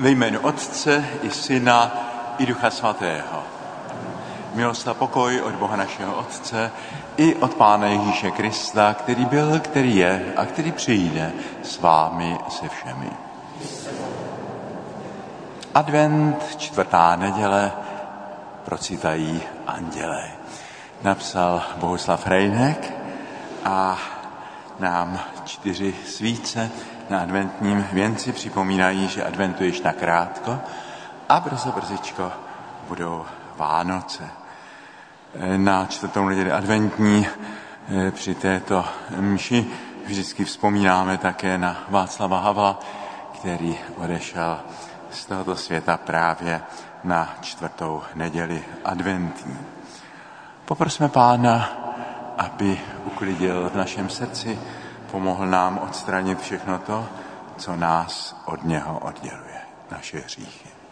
Ve jménu Otce i Syna i Ducha Svatého. Milost a pokoj od Boha našeho Otce i od Pána Ježíše Krista, který byl, který je a který přijde s vámi se všemi. Advent, 4. neděle, procitají andělé. Napsal Bohuslav Rejnek a nám 4 svíce na adventním věnci připomínají, že adventu již nakrátko a brzičko budou Vánoce. Na 4. neděli adventní při této mši vždycky vzpomínáme také na Václava Havla, který odešel z tohoto světa právě na 4. neděli adventní. Poprosme Pána, aby uklidil v našem srdci, pomohl nám odstranit všechno to, co nás od něho odděluje, naše hříchy.